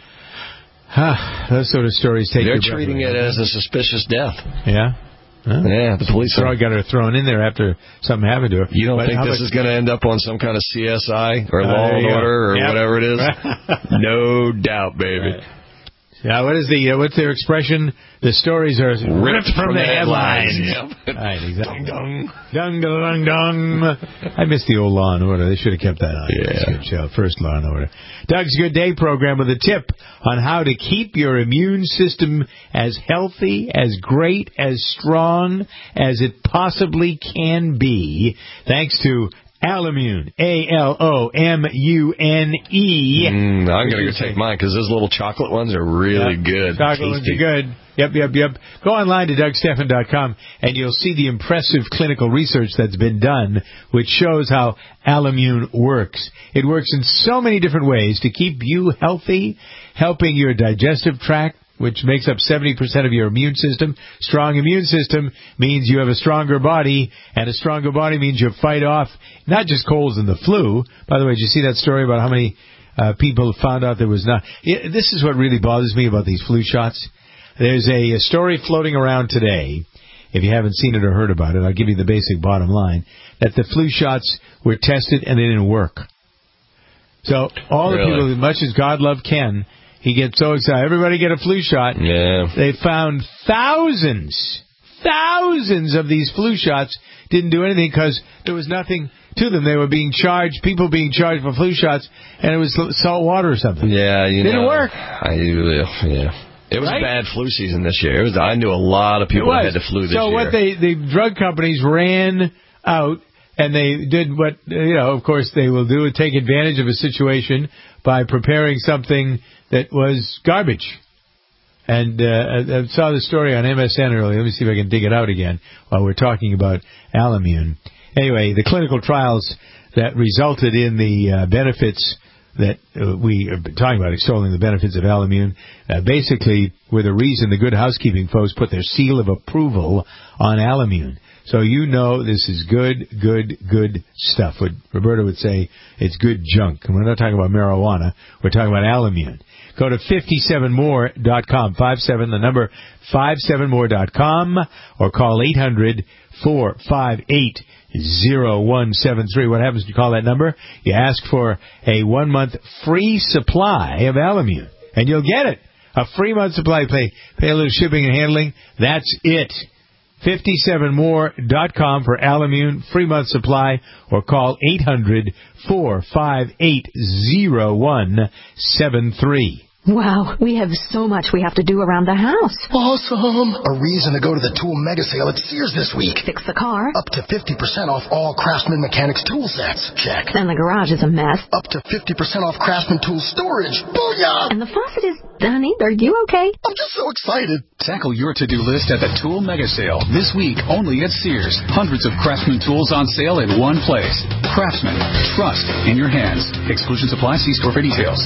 Huh. Those sort of stories take They're your breath treating away. it as a suspicious death. Yeah? Huh? Yeah, the police Throw, got her thrown in there after something happened to her. You don't but think this much, is going to end up on some kind of C S I or uh, Law and yeah. Order or yep. whatever it is? No doubt, baby. Right. Yeah, what is the uh, what's their expression? The stories are ripped, ripped from, from the headlines. headlines. Yep. Right, exactly. Dung, dung, dung, dung, dung. I miss the old Law and Order. They should have kept that on. Yeah. Show. First Law and Order. Doug's Good Day program with a tip on how to keep your immune system as healthy, as great, as strong as it possibly can be, thanks to Alamune, A L O M U N E. Mm, I'm going to go take mine because those little chocolate ones are really yep. good. Chocolate ones are good. Yep, yep, yep. Go online to Doug Stephan dot com and you'll see the impressive clinical research that's been done, which shows how Alamune works. It works in so many different ways to keep you healthy, helping your digestive tract, which makes up seventy percent of your immune system. Strong immune system means you have a stronger body, and a stronger body means you fight off not just colds and the flu. By the way, did you see that story about how many uh, people found out there was not... Yeah, this is what really bothers me about these flu shots. There's a, a story floating around today, if you haven't seen it or heard about it, I'll give you the basic bottom line, that the flu shots were tested and they didn't work. So all really? the people, as much as God loved Ken... He gets so excited. Everybody get a flu shot. Yeah. They found thousands, thousands of these flu shots didn't do anything because there was nothing to them. They were being charged, people being charged for flu shots, and it was salt water or something. Yeah, you didn't know. work. I, yeah. It was right? a bad flu season this year. It was. I knew a lot of people that had the flu this so year. So what they, the drug companies ran out, and they did what, you know, of course they will do, take advantage of a situation by preparing something that was garbage. And uh, I, I saw the story on M S N earlier. Let me see if I can dig it out again while we're talking about Alamune. Anyway, the clinical trials that resulted in the uh, benefits that uh, we are talking about, extolling the benefits of Alamune, uh, basically were the reason the Good Housekeeping folks put their seal of approval on Alamune. So you know this is good, good, good stuff. What Roberta would say, it's good junk. And we're not talking about marijuana. We're talking about Alamune. Go to five seven more dot com, five seven, the number five seven more dot com, or call eight hundred, four five eight, zero one seven three. What happens when you call that number? You ask for a one-month free supply of Alamune, and you'll get it. A free month supply. Pay, pay a little shipping and handling. That's it. five seven more dot com for Alamune, free month supply, or call eight hundred, four five eight, zero one seven three. Wow, we have so much we have to do around the house. Awesome! A reason to go to the Tool Mega Sale at Sears this week. Fix the car. Up to fifty percent off all Craftsman Mechanics tool sets. Check. And the garage is a mess. Up to fifty percent off Craftsman tool storage. Booyah! And the faucet is... Honey, are you okay? I'm just so excited. Tackle your to-do list at the Tool Mega Sale this week only at Sears. Hundreds of Craftsman tools on sale in one place. Craftsman. Trust in your hands. Exclusions apply. See store for details.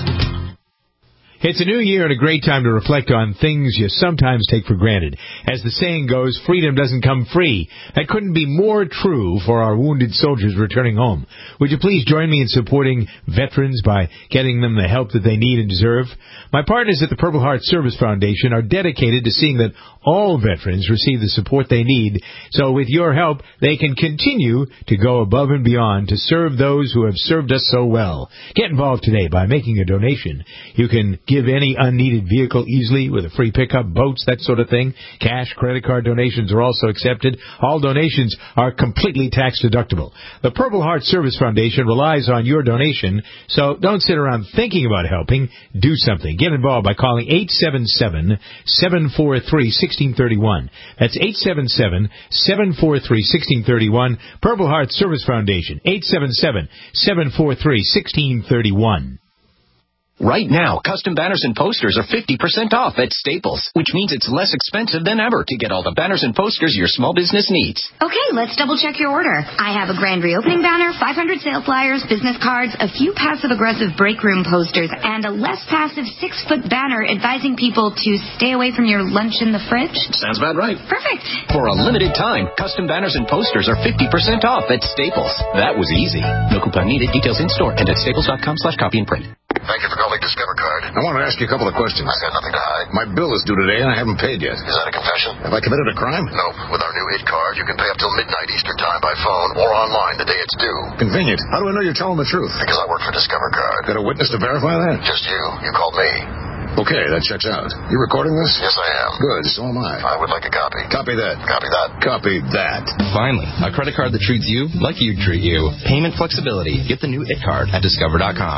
It's a new year and a great time to reflect on things you sometimes take for granted. As the saying goes, freedom doesn't come free. That couldn't be more true for our wounded soldiers returning home. Would you please join me in supporting veterans by getting them the help that they need and deserve? My partners at the Purple Heart Service Foundation are dedicated to seeing that all veterans receive the support they need, so with your help, they can continue to go above and beyond to serve those who have served us so well. Get involved today by making a donation. You can give any unneeded vehicle easily with a free pickup, boats, that sort of thing. Cash, credit card donations are also accepted. All donations are completely tax deductible. The Purple Heart Service Foundation relies on your donation, so don't sit around thinking about helping. Do something. Get involved by calling eight seven seven, seven four three, one six three one. That's eight seven seven, seven four three, one six three one. Purple Heart Service Foundation, eight seven seven, seven four three, one six three one. Right now, custom banners and posters are fifty percent off at Staples, which means it's less expensive than ever to get all the banners and posters your small business needs. Okay, let's double check your order. I have a grand reopening banner, five hundred sale flyers, business cards, a few passive-aggressive break room posters, and a less passive six-foot banner advising people to stay away from your lunch in the fridge. Sounds about right. Perfect. For a limited time, custom banners and posters are fifty percent off at Staples. That was easy. No coupon needed. Details in store and at staples dot com slash copy and print. Thank you for calling Discover Card. I want to ask you a couple of questions. I've got nothing to hide. My bill is due today, and I haven't paid yet. Is that a confession? Have I committed a crime? No. With our new I T card, you can pay up till midnight Eastern Time by phone or online the day it's due. Convenient. How do I know you're telling the truth? Because I work for Discover Card. Got a witness to verify that? Just you. You called me. Okay, that checks out. You recording this? Yes, I am. Good, so am I. I would like a copy. Copy that. Copy that. Copy that. Finally, a credit card that treats you like you'd treat you. Payment flexibility. Get the new I T card at discover dot com.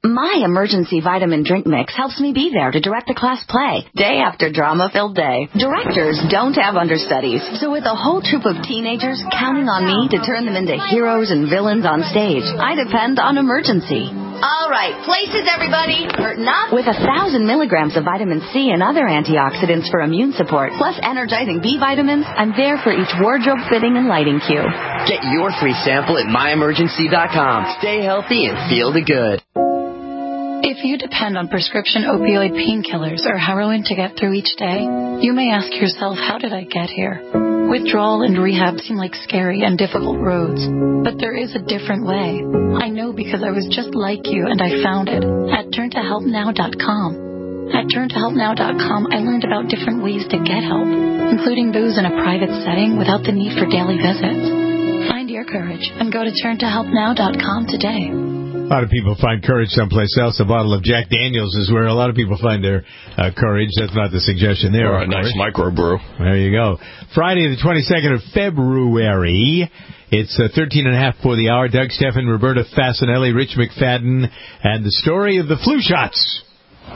My emergency vitamin drink mix helps me be there to direct the class play, day after drama-filled day. Directors don't have understudies, so with a whole troop of teenagers counting on me to turn them into heroes and villains on stage, I depend on Emergency. All right, places, everybody. Curtain up. With a thousand milligrams of vitamin C and other antioxidants for immune support, plus energizing B vitamins, I'm there for each wardrobe fitting and lighting cue. Get your free sample at my emergency dot com. Stay healthy and feel the good. If you depend on prescription opioid painkillers or heroin to get through each day, you may ask yourself, how did I get here? Withdrawal and rehab seem like scary and difficult roads, but there is a different way. I know because I was just like you and I found it at turn to help now dot com. At turn to help now dot com, I learned about different ways to get help, including those in a private setting without the need for daily visits. Find your courage and go to turn to help now dot com today. A lot of people find courage someplace else. A bottle of Jack Daniels is where a lot of people find their uh, courage. That's not the suggestion there. Or a nice microbrew. There you go. Friday, the twenty-second of February. It's uh, thirteen and a half for the hour. Doug Steffen, Roberta Fasanelli, Rich McFadden, and the story of the flu shots.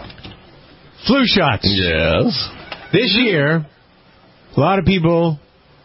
Flu shots. Yes. This year, a lot of people,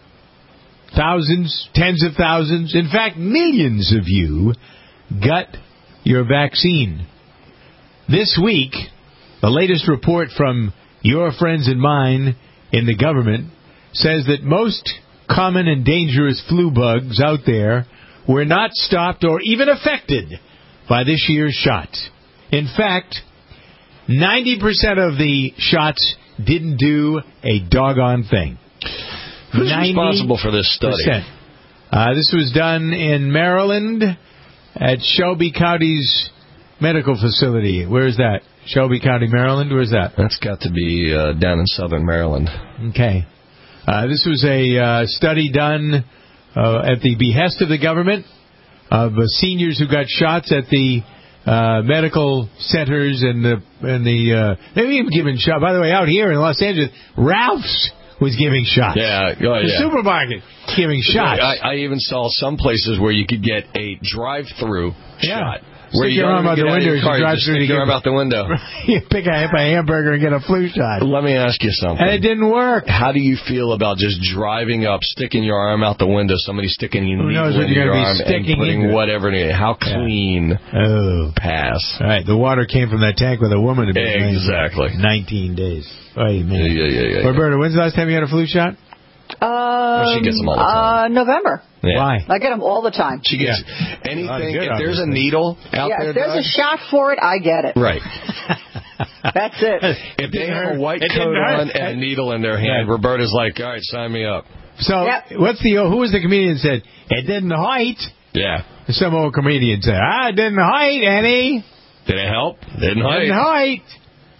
thousands, tens of thousands, in fact, millions of you got your vaccine. This week, the latest report from your friends and mine in the government says that most common and dangerous flu bugs out there were not stopped or even affected by this year's shot. In fact, ninety percent of the shots didn't do a doggone thing. Who's responsible for this study? Uh, this was done in Maryland at Shelby County's medical facility. Where is that? Shelby County, Maryland? Where's that? That's got to be uh, down in southern Maryland. Okay. Uh, this was a uh, study done uh, at the behest of the government of uh, seniors who got shots at the uh, medical centers and the and the uh, they were even giving shots. By the way, out here in Los Angeles, Ralph's was giving shots. Yeah, oh, the yeah. supermarket giving shots. I, I even saw some places where you could get a drive-through yeah. shot. Stick Where you your arm out the window as you drive through. Stick your arm out the window. You pick a, a hamburger and get a flu shot. Let me ask you something. And it didn't work. How do you feel about just driving up, sticking your arm out the window, somebody sticking a needle in your arm and putting whatever in it? How clean? Yeah. Oh. Pass. All right, the water came from that tank with a woman had been exactly nineteen days. Oh, man. Yeah, yeah, yeah, Roberta, when's the last time you had a flu shot? Um, well, she gets them all the time. Uh, November. Yeah. Why? I get them all the time. She gets yeah. anything. If there's a needle out yeah, there, if there's Doug, a shot for it, I get it. Right. That's it. If they have hurt. a white It coat on hurt. and a needle in their hand, Right. Roberta's like, all right, sign me up. So, yep. what's the who was the comedian that said it didn't hurt? Yeah. Some old comedian said, ah, it didn't hurt any. Did it help? Didn't It didn't hurt. hurt.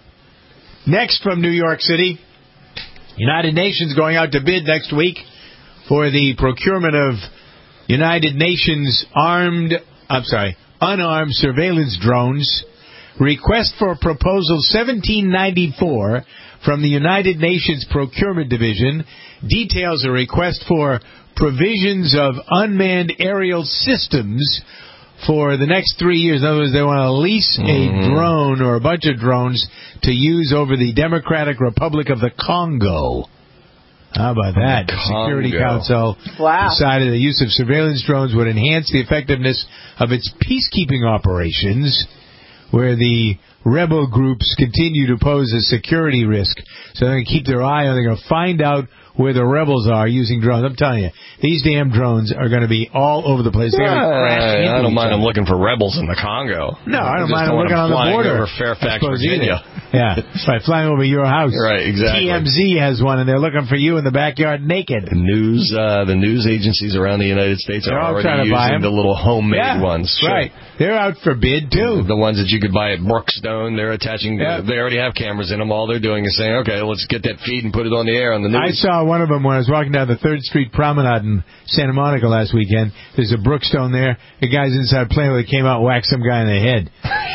Next from New York City, United Nations going out to bid next week for the procurement of United Nations armed, I'm sorry, unarmed surveillance drones. Request for proposal seventeen ninety-four from the United Nations Procurement Division details a request for provisions of unmanned aerial systems for the next three years. In other words, they want to lease a Mm-hmm. drone or a bunch of drones to use over the Democratic Republic of the Congo. How about that? The Security Congo. Council Wow. decided the use of surveillance drones would enhance the effectiveness of its peacekeeping operations, where the rebel groups continue to pose a security risk. So they're going to keep their eye on, they're going to find out where the rebels are using drones. I'm telling you, these damn drones are going to be all over the place. They're going to crash into I don't each mind other. them looking for rebels in the Congo. No, I don't just mind them want looking on the flying border. over Fairfax, I suppose Virginia. either. Yeah, right, flying over your house. Right, exactly. T M Z has one, and they're looking for you in the backyard naked. The news, uh, the news agencies around the United States They're are all already trying to buy using 'em. the little homemade Yeah, ones. Sure. right. They're out for bid, too. The ones that you could buy at Brookstone, they're attaching, Yeah. they already have cameras in them. All they're doing is saying, okay, let's get that feed and put it on the air on the I news. saw one of them when I was walking down the third Street Promenade in Santa Monica last weekend. There's a Brookstone there. The guy's inside playing with it, came out and whacked some guy in the head.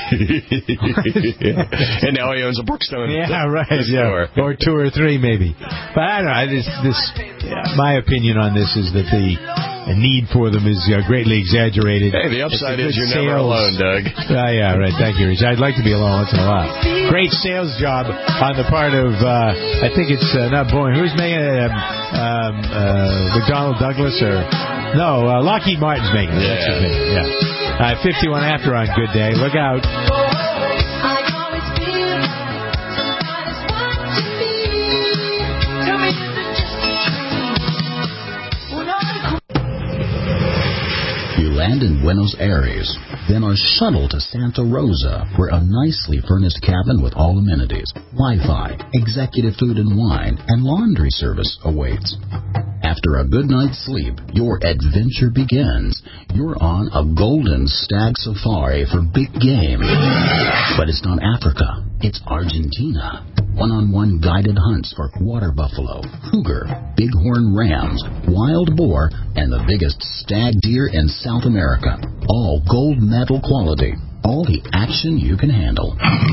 And now he owns a Brookstone. Yeah, right. Yeah. store. Or two or three, maybe. But I don't know. I just, this, yeah, my opinion on this is that the the need for them is uh, greatly exaggerated. Hey, the upside is you're sales. never alone, Doug. Uh, yeah, right. Thank you, Rich. I'd like to be alone once in a while. Great sales job on the part of, uh, I think it's uh, not Boeing. Who's making it? Um, um, uh, McDonnell Douglas or... No, uh, Lockheed Martin's making it. Yeah. That's his name. Yeah. Uh, fifty-one after on Good Day. Look out. You land in Buenos Aires, then are shuttled to Santa Rosa, where a nicely furnished cabin with all amenities, Wi-Fi, executive food and wine, and laundry service awaits. After a good night's sleep, your adventure begins. You're on a golden stag safari for big game. But it's not Africa, it's Argentina. One-on-one guided hunts for water buffalo, cougar, bighorn rams, wild boar, and the biggest stag deer in South America. All gold medal quality. All the action you can handle.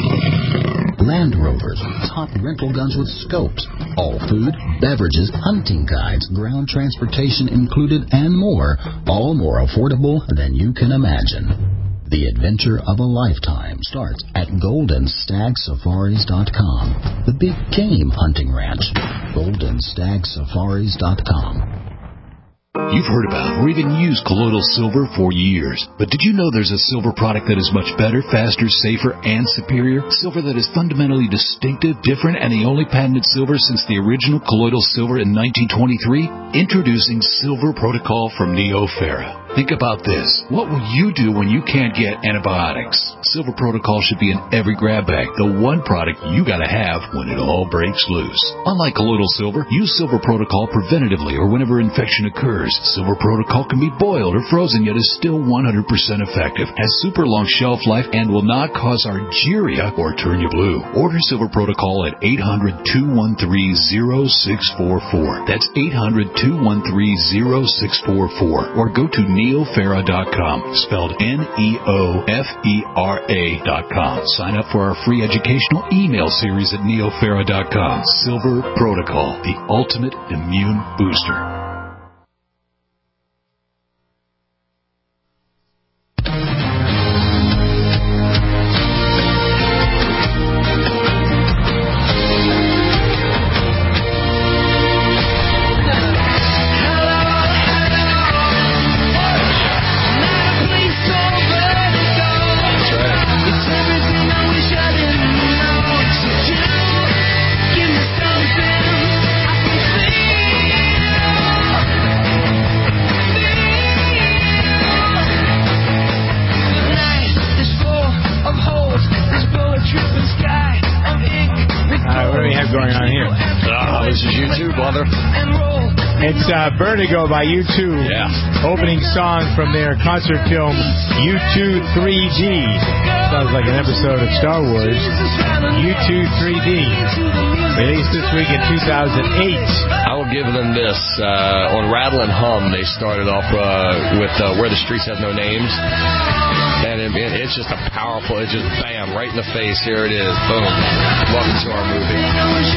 Land Rovers, top rental guns with scopes. All food, beverages, hunting guides, ground transportation included, and more. All more affordable than you can imagine. The adventure of a lifetime starts at golden stag safaris dot com. The big game hunting ranch. golden stag safaris dot com. You've heard about or even used colloidal silver for years. But did you know there's a silver product that is much better, faster, safer, and superior? Silver that is fundamentally distinctive, different, and the only patented silver since the original colloidal silver in nineteen twenty-three? Introducing Silver Protocol from Neoferra. Think about this. What will you do when you can't get antibiotics? Silver Protocol should be in every grab bag, the one product you gotta have when it all breaks loose. Unlike colloidal silver, use Silver Protocol preventatively or whenever infection occurs. Silver Protocol can be boiled or frozen, yet is still one hundred percent effective, has super long shelf life, and will not cause argyria or turn you blue. Order Silver Protocol at eight hundred, two one three, zero six four four. That's eight hundred, two one three, zero six four four. Or go to neoferra dot com, spelled N E O F E R A dot com. Sign up for our free educational email series at neoferra dot com. Silver Protocol, the ultimate immune booster. It's uh, Vertigo by U two. Yeah. Opening song from their concert film U two three D. Sounds like an episode of Star Wars. U two three D. Released this week in two thousand eight. I will give them this. Uh, on Rattle and Hum, they started off uh, with uh, Where the Streets Have No Names. And it, it, it's just a powerful, it's just bam, right in the face. Here it is. Boom. Welcome to our movie.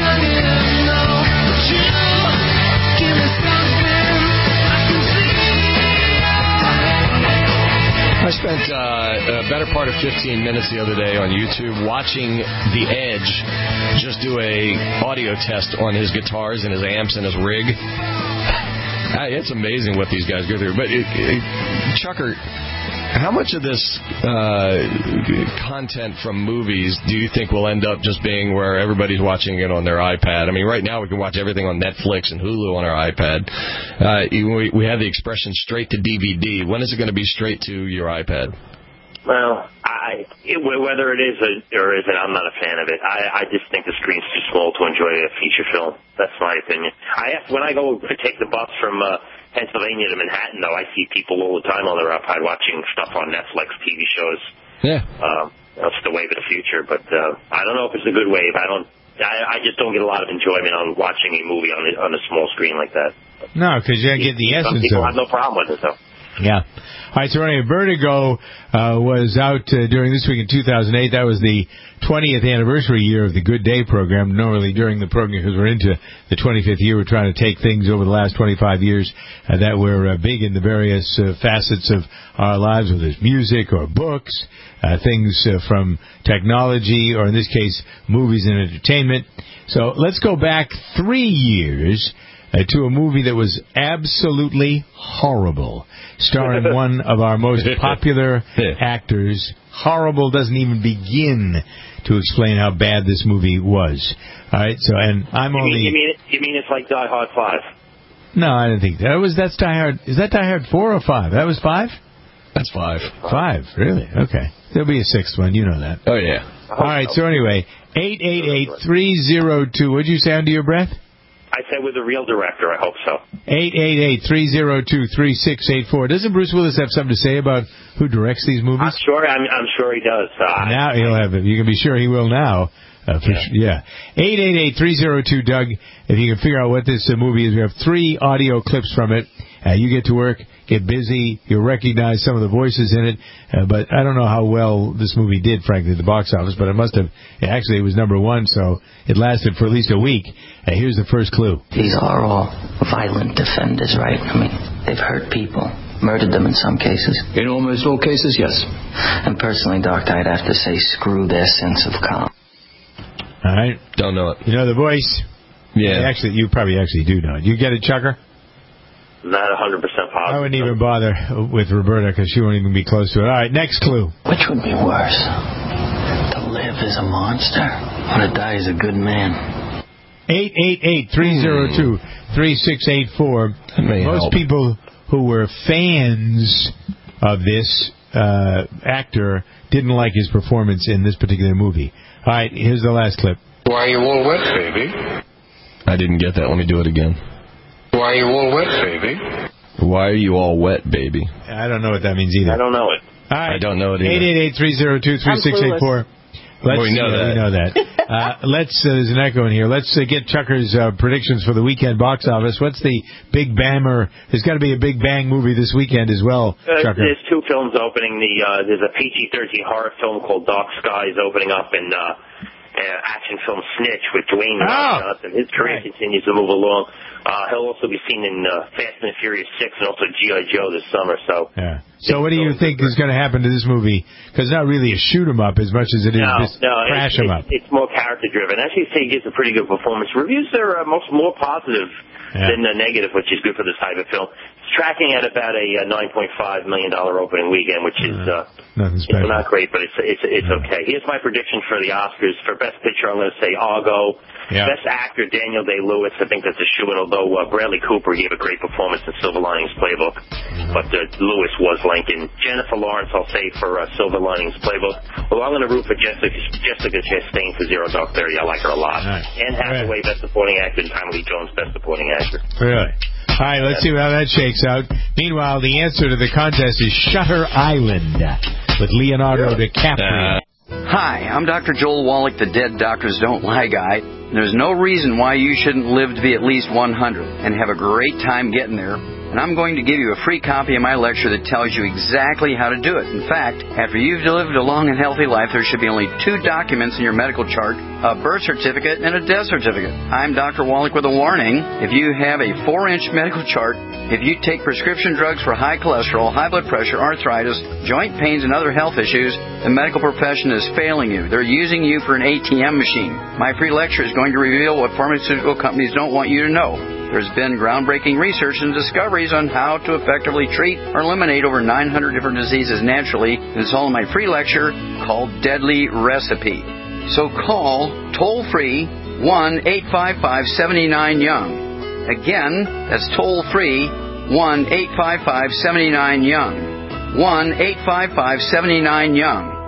I spent uh, a better part of fifteen minutes the other day on YouTube watching The Edge just do a audio test on his guitars and his amps and his rig. It's amazing what these guys go through. But, it, it, Chucker, how much of this uh, content from movies do you think will end up just being where everybody's watching it on their iPad? I mean, right now we can watch everything on Netflix and Hulu on our iPad. Uh, we, we have the expression straight to D V D. When is it going to be straight to your iPad? Well, I it, whether it is a, or isn't, I'm not a fan of it. I, I just think the screen's too small to enjoy a feature film. That's my opinion. I have, when I go take the bus from uh, Pennsylvania to Manhattan, though, I see people all the time on their iPad watching stuff on Netflix, T V shows. Yeah. Um, that's the wave of the future. But uh, I don't know if it's a good wave. I don't. I, I just don't get a lot of enjoyment on watching a movie on a, on a small screen like that. No, because you get the essence Some people of have no problem with it, though. Yeah. All right, so anyway, Vertigo uh, was out uh, during this week in two thousand eight. That was the twentieth anniversary year of the Good Day program. Normally during the program, because we're into the twenty-fifth year, we're trying to take things over the last twenty-five years uh, that were uh, big in the various uh, facets of our lives, whether it's music or books, uh, things uh, from technology, or in this case, movies and entertainment. So let's go back three years Uh, to a movie that was absolutely horrible, starring one of our most popular actors. Horrible doesn't even begin to explain how bad this movie was. All right, so and I'm you only. Mean, you mean you mean it's like Die Hard five? No, I didn't think that was. That's Die Hard. Is that Die Hard four or five? That was five. That's five. Five, really? Okay. There'll be a sixth one. You know that. Oh yeah. All right. So anyway, eight eight eight three zero two. What'd you say under your breath? I said with a real director. I hope so. eight eight eight three zero two three six eight four. Doesn't Bruce Willis have something to say about who directs these movies? I'm sure. I'm, I'm sure he does. Uh, now he'll have it. You can be sure he will now. Uh, for yeah. Sure. yeah. eight eight eight three zero two Doug. If you can figure out what this uh, movie is, we have three audio clips from it. Uh, you get to work, get busy. You'll recognize some of the voices in it. Uh, but I don't know how well this movie did, frankly, at the box office. But it must have. Actually, it was number one, so it lasted for at least a week. Uh, here's the first clue. These are all violent offenders, right? I mean, they've hurt people, murdered them in some cases. In almost all cases, yes. And personally, Doctor, I'd have to say screw their sense of calm. All right. Don't know it. You know the voice? Yeah. Actually, you probably actually do know it. You get it, Chucker? Not one hundred percent positive. I wouldn't even bother with Roberta because she won't even be close to it. All right, next clue. Which would be worse? To live as a monster or to die as a good man? eight eight eight three zero two three six eight four. Most help. people who were fans of this uh, actor didn't like his performance in this particular movie. All right, here's the last clip. Why are you all wet, baby? I didn't get that. Let me do it again. Why are you all wet, baby? Why are you all wet, baby? I don't know what that means either. I don't know it. All right. I don't know it either. eight eight eight three zero two three six eight four. Let's, we know yeah, that. We know that. uh, let's. Uh, there's an echo in here. Let's uh, get Chucker's uh, predictions for the weekend box office. What's the big bammer? There's got to be a big bang movie this weekend as well, Uh, Chucker. there's two films opening. The uh, there's a P G thirteen horror film called Dark Skies opening up, and uh, uh, action film Snitch with Dwayne Oh. Johnson. His career Right. continues to move along. Uh, he'll also be seen in uh, Fast and Furious six and also G I. Joe this summer. So Yeah. So what do you think is going to happen to this movie? Because it's not really a shoot 'em up as much as it is no, just no, crash it's, 'em up. it's, it's more character driven. Actually, say he gives a pretty good performance. Reviews are uh, most more positive Yeah. than uh, negative, which is good for this type of film. It's tracking at about a uh, nine point five million dollars opening weekend, which is uh, Nothing it's special. not great, but it's it's it's okay. Here's my prediction for the Oscars. For Best Picture, I'm going to say Argo. Yeah. Best Actor, Daniel Day-Lewis. I think that's a shoe-in, although uh, Bradley Cooper gave a great performance in Silver Linings Playbook. But uh, Lewis was Lincoln. Jennifer Lawrence, I'll say, for uh, Silver Linings Playbook. Well, I'm going to root for Jessica, Jessica Chastain for Zero Dark Thirty. I like her a lot. All right. Anne Hathaway, Best Supporting Actor, and Tommy Lee Jones, Best Supporting Actor. Really? All right, let's see how that shakes out. Meanwhile, the answer to the contest is Shutter Island with Leonardo DiCaprio. Hi, I'm Doctor Joel Wallach, the Dead Doctors Don't Lie guy. There's no reason why you shouldn't live to be at least one hundred and have a great time getting there. And I'm going to give you a free copy of my lecture that tells you exactly how to do it. In fact, after you've lived a long and healthy life, there should be only two documents in your medical chart, a birth certificate and a death certificate. I'm Doctor Wallach with a warning. If you have a four-inch medical chart, if you take prescription drugs for high cholesterol, high blood pressure, arthritis, joint pains, and other health issues, the medical profession is failing you. They're using you for an A T M machine. My free lecture is going to reveal what pharmaceutical companies don't want you to know. There's been groundbreaking research and discoveries on how to effectively treat or eliminate over nine hundred different diseases naturally. And it's all in my free lecture called Deadly Recipe. So call toll-free one eight five five seven nine Young. Again, that's toll-free one eight five five seven nine Young. one eight five five seven nine Young.